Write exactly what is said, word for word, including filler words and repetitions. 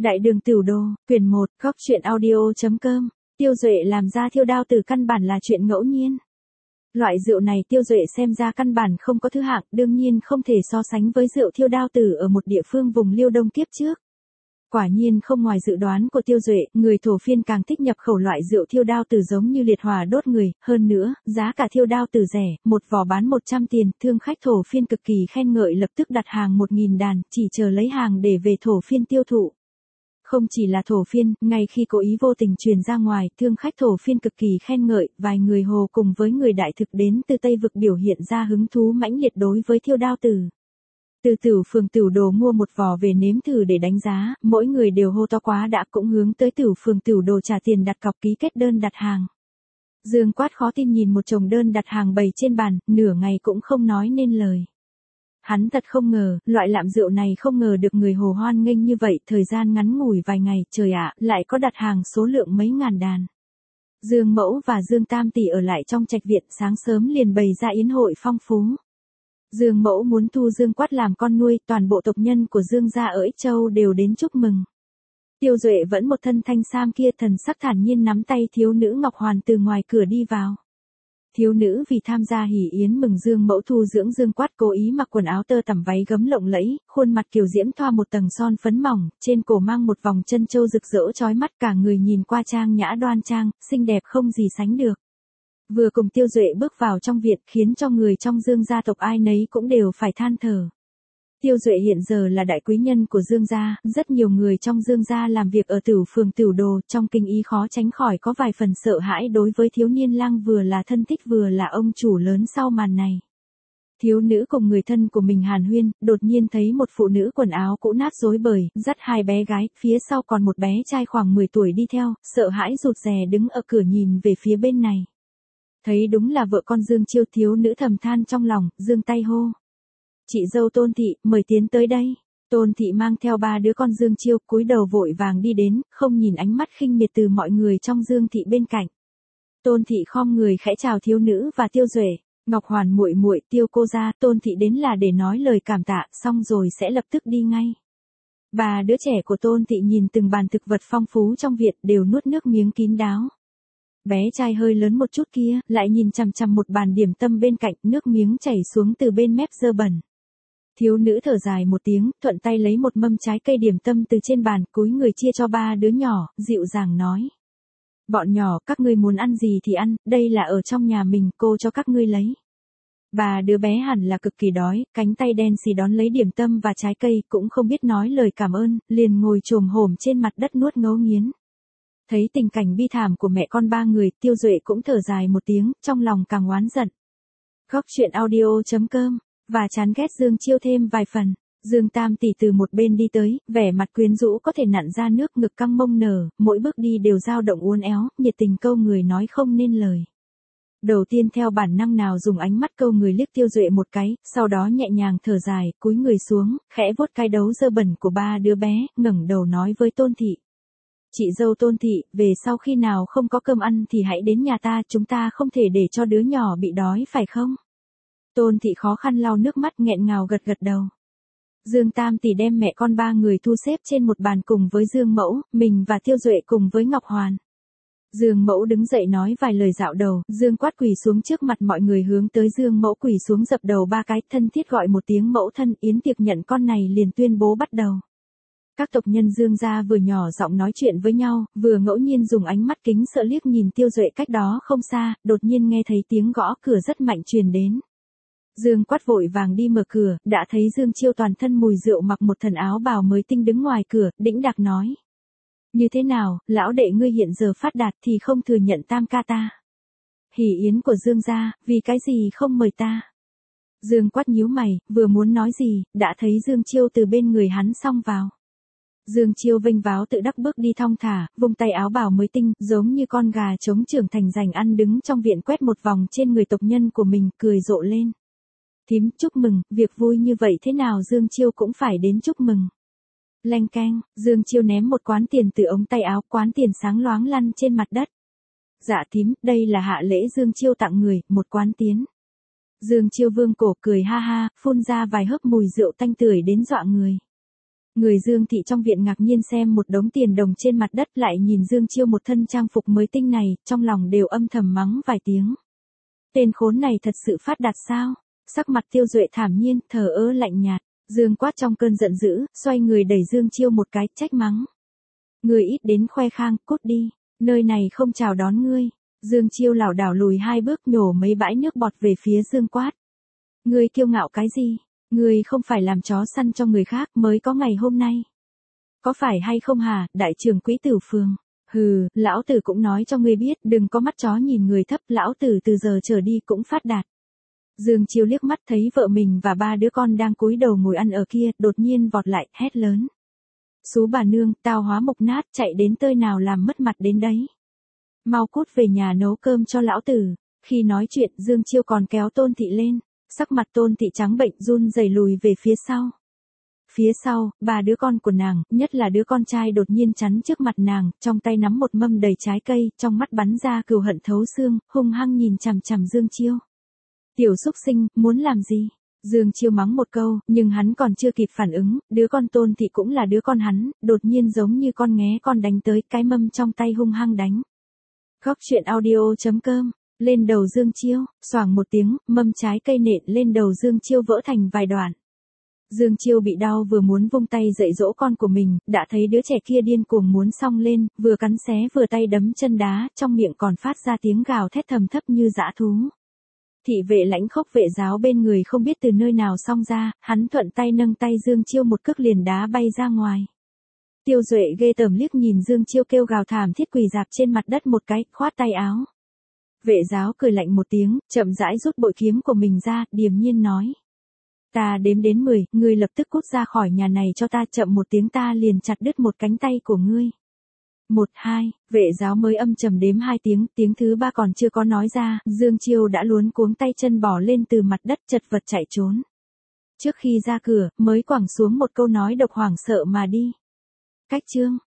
Đại đường Tửu Đồ, quyển một, góc truyện audio.com, Tiêu Duệ làm ra thiêu đao tử căn bản là chuyện ngẫu nhiên. Loại rượu này Tiêu Duệ xem ra căn bản không có thứ hạng, đương nhiên không thể so sánh với rượu thiêu đao tử ở một địa phương vùng Liêu Đông kiếp trước. Quả nhiên không ngoài dự đoán của Tiêu Duệ, người thổ phiên càng thích nhập khẩu loại rượu thiêu đao tử giống như liệt hỏa đốt người, hơn nữa, giá cả thiêu đao tử rẻ, một vỏ bán một trăm tiền, thương khách thổ phiên cực kỳ khen ngợi lập tức đặt hàng một nghìn đàn, chỉ chờ lấy hàng để về thổ phiên tiêu thụ. Không chỉ là thổ phiên, ngay khi cố ý vô tình truyền ra ngoài, thương khách thổ phiên cực kỳ khen ngợi, vài người Hồ cùng với người đại thực đến từ Tây Vực biểu hiện ra hứng thú mãnh liệt đối với thiêu đao tử. Từ Tửu phường Tửu Đồ mua một vò về nếm thử để đánh giá, mỗi người đều hô to quá đã cũng hướng tới Tửu phường Tửu Đồ trả tiền đặt cọc ký kết đơn đặt hàng. Dương Quát khó tin nhìn một chồng đơn đặt hàng bày trên bàn, nửa ngày cũng không nói nên lời. Hắn thật không ngờ, loại lạm rượu này không ngờ được người Hồ hoan nghênh như vậy, thời gian ngắn ngủi vài ngày, trời ạ, lại có đặt hàng số lượng mấy ngàn đàn. Dương Mẫu và Dương Tam tỷ ở lại trong trạch viện, sáng sớm liền bày ra yến hội phong phú. Dương Mẫu muốn thu Dương Quát làm con nuôi, toàn bộ tộc nhân của Dương gia ở Ích Châu đều đến chúc mừng. Tiêu Duệ vẫn một thân thanh sam kia, thần sắc thản nhiên nắm tay thiếu nữ Ngọc Hoàn từ ngoài cửa đi vào. Thiếu nữ vì tham gia hỉ yến mừng Dương Mẫu thu dưỡng Dương Quát cố ý mặc quần áo tơ tằm váy gấm lộng lẫy, khuôn mặt kiều diễm thoa một tầng son phấn mỏng, trên cổ mang một vòng chân châu rực rỡ chói mắt, cả người nhìn qua trang nhã đoan trang, xinh đẹp không gì sánh được. Vừa cùng Tiêu Duệ bước vào trong viện, khiến cho người trong Dương gia tộc ai nấy cũng đều phải than thở. Tiêu Duệ hiện giờ là đại quý nhân của Dương gia, rất nhiều người trong Dương gia làm việc ở Tửu phường Tửu Đồ, trong kinh ý khó tránh khỏi có vài phần sợ hãi đối với thiếu niên lang vừa là thân thích vừa là ông chủ lớn sau màn này. Thiếu nữ cùng người thân của mình hàn huyên, đột nhiên thấy một phụ nữ quần áo cũ nát rối bời, dắt hai bé gái, phía sau còn một bé trai khoảng mười tuổi đi theo, sợ hãi rụt rè đứng ở cửa nhìn về phía bên này. Thấy đúng là vợ con Dương Chiêu, thiếu nữ thầm than trong lòng, giương tay hô. Chị dâu Tôn Thị, mời tiến tới đây. Tôn Thị mang theo ba đứa con Dương Chiêu, cúi đầu vội vàng đi đến, không nhìn ánh mắt khinh miệt từ mọi người trong Dương Thị bên cạnh. Tôn Thị khom người khẽ chào thiếu nữ và Tiêu Duệ. Ngọc Hoàn muội muội, Tiêu cô gia, Tôn Thị đến là để nói lời cảm tạ, xong rồi sẽ lập tức đi ngay. Ba đứa trẻ của Tôn Thị nhìn từng bàn thực vật phong phú trong viện đều nuốt nước miếng kín đáo. Bé trai hơi lớn một chút kia, lại nhìn chằm chằm một bàn điểm tâm bên cạnh, nước miếng chảy xuống từ bên mép dơ bẩn. Thiếu nữ thở dài một tiếng, thuận tay lấy một mâm trái cây điểm tâm từ trên bàn, cúi người chia cho ba đứa nhỏ, dịu dàng nói. Bọn nhỏ, các ngươi muốn ăn gì thì ăn, đây là ở trong nhà mình, cô cho các ngươi lấy. Ba đứa bé hẳn là cực kỳ đói, cánh tay đen xì đón lấy điểm tâm và trái cây, cũng không biết nói lời cảm ơn, liền ngồi chồm hổm trên mặt đất nuốt ngấu nghiến. Thấy tình cảnh bi thảm của mẹ con ba người, Tiêu Duệ cũng thở dài một tiếng, trong lòng càng oán giận. Góc truyện audio.com, và chán ghét Dương Chiêu thêm vài phần. Dương Tam tỷ từ một bên đi tới, vẻ mặt quyến rũ có thể nặn ra nước, ngực căng mông nở, mỗi bước đi đều dao động uốn éo, nhiệt tình câu người nói không nên lời. Đầu tiên theo bản năng nào dùng ánh mắt câu người liếc Tiêu Duệ một cái, sau đó nhẹ nhàng thở dài, cúi người xuống, khẽ vuốt cái đấu dơ bẩn của ba đứa bé, ngẩng đầu nói với Tôn Thị. Chị dâu Tôn Thị, về sau khi nào không có cơm ăn thì hãy đến nhà ta, chúng ta không thể để cho đứa nhỏ bị đói phải không? Tôn Thị khó khăn lau nước mắt nghẹn ngào gật gật đầu. Dương Tam tỷ đem mẹ con ba người thu xếp trên một bàn cùng với Dương Mẫu, mình và Tiêu Duệ cùng với Ngọc Hoàn. Dương Mẫu đứng dậy nói vài lời dạo đầu, Dương Quát quỳ xuống trước mặt mọi người hướng tới Dương Mẫu quỳ xuống dập đầu ba cái, thân thiết gọi một tiếng mẫu thân, yến tiệc nhận con này liền tuyên bố bắt đầu. Các tộc nhân Dương gia vừa nhỏ giọng nói chuyện với nhau, vừa ngẫu nhiên dùng ánh mắt kính sợ liếc nhìn Tiêu Duệ cách đó không xa, đột nhiên nghe thấy tiếng gõ cửa rất mạnh truyền đến. Dương Quát vội vàng đi mở cửa, đã thấy Dương Chiêu toàn thân mùi rượu mặc một thần áo bào mới tinh đứng ngoài cửa, đĩnh đạc nói. Như thế nào, lão đệ ngươi hiện giờ phát đạt thì không thừa nhận tam ca ta. Hỉ yến của Dương gia, vì cái gì không mời ta? Dương Quát nhíu mày, vừa muốn nói gì, đã thấy Dương Chiêu từ bên người hắn xông vào. Dương Chiêu vênh váo tự đắc bước đi thong thả, vùng tay áo bào mới tinh, giống như con gà trống trưởng thành giành ăn đứng trong viện quét một vòng trên người tộc nhân của mình, cười rộ lên. Thím, chúc mừng, việc vui như vậy thế nào Dương Chiêu cũng phải đến chúc mừng. Leng keng, Dương Chiêu ném một quán tiền từ ống tay áo, quán tiền sáng loáng lăn trên mặt đất. Dạ thím, đây là hạ lễ Dương Chiêu tặng người, một quán tiến. Dương Chiêu vương cổ cười ha ha, phun ra vài hớp mùi rượu tanh tưởi đến dọa người. Người Dương Thị trong viện ngạc nhiên xem một đống tiền đồng trên mặt đất, lại nhìn Dương Chiêu một thân trang phục mới tinh này, trong lòng đều âm thầm mắng vài tiếng. Tên khốn này thật sự phát đạt sao? Sắc mặt Tiêu Duệ thản nhiên, thờ ơ lạnh nhạt. Dương Quát trong cơn giận dữ, xoay người đẩy Dương Chiêu một cái, trách mắng. Người ít đến khoe khang, cút đi, nơi này không chào đón ngươi. Dương Chiêu lảo đảo lùi hai bước, nhổ mấy bãi nước bọt về phía Dương Quát. Ngươi kiêu ngạo cái gì? Ngươi không phải làm chó săn cho người khác mới có ngày hôm nay. Có phải hay không hả, đại trưởng Quý Tử Phường? Hừ, lão tử cũng nói cho ngươi biết, đừng có mắt chó nhìn người thấp, lão tử từ giờ trở đi cũng phát đạt. Dương Chiêu liếc mắt thấy vợ mình và ba đứa con đang cúi đầu ngồi ăn ở kia, đột nhiên vọt lại, hét lớn. Xú bà nương, tao hóa mục nát, chạy đến tơi nào làm mất mặt đến đấy. Mau cút về nhà nấu cơm cho lão tử. Khi nói chuyện, Dương Chiêu còn kéo Tôn Thị lên. Sắc mặt Tôn Thị trắng bệnh, run rẩy lùi về phía sau. Phía sau, ba đứa con của nàng, nhất là đứa con trai đột nhiên chắn trước mặt nàng, trong tay nắm một mâm đầy trái cây, trong mắt bắn ra cừu hận thấu xương, hung hăng nhìn chằm chằm Dương Chiêu. Tiểu xúc sinh, muốn làm gì? Dương Chiêu mắng một câu, nhưng hắn còn chưa kịp phản ứng, đứa con Tôn Thị cũng là đứa con hắn, đột nhiên giống như con nghé con đánh tới, cái mâm trong tay hung hăng đánh. Góc truyện audio chấm com, lên đầu Dương Chiêu, xoảng một tiếng, mâm trái cây nện lên đầu Dương Chiêu vỡ thành vài đoạn. Dương Chiêu bị đau vừa muốn vung tay dạy dỗ con của mình, đã thấy đứa trẻ kia điên cuồng muốn xông lên, vừa cắn xé vừa tay đấm chân đá, trong miệng còn phát ra tiếng gào thét thầm thấp như dã thú. Thị vệ lãnh khốc vệ giáo bên người không biết từ nơi nào xông ra, hắn thuận tay nâng tay Dương Chiêu một cước liền đá bay ra ngoài. Tiêu Duệ ghê tởm liếc nhìn Dương Chiêu kêu gào thảm thiết quỳ rạp trên mặt đất một cái, khoát tay áo. Vệ giáo cười lạnh một tiếng, chậm rãi rút bội kiếm của mình ra, điềm nhiên nói. Ta đếm đến mười, ngươi lập tức cút ra khỏi nhà này cho ta, chậm một tiếng ta liền chặt đứt một cánh tay của ngươi. Một, hai, vệ giáo mới âm trầm đếm hai tiếng, tiếng thứ ba còn chưa có nói ra, Dương Chiêu đã luống cuống tay chân bỏ lên từ mặt đất chật vật chạy trốn. Trước khi ra cửa, mới quẳng xuống một câu nói độc hoảng sợ mà đi. Cách chương.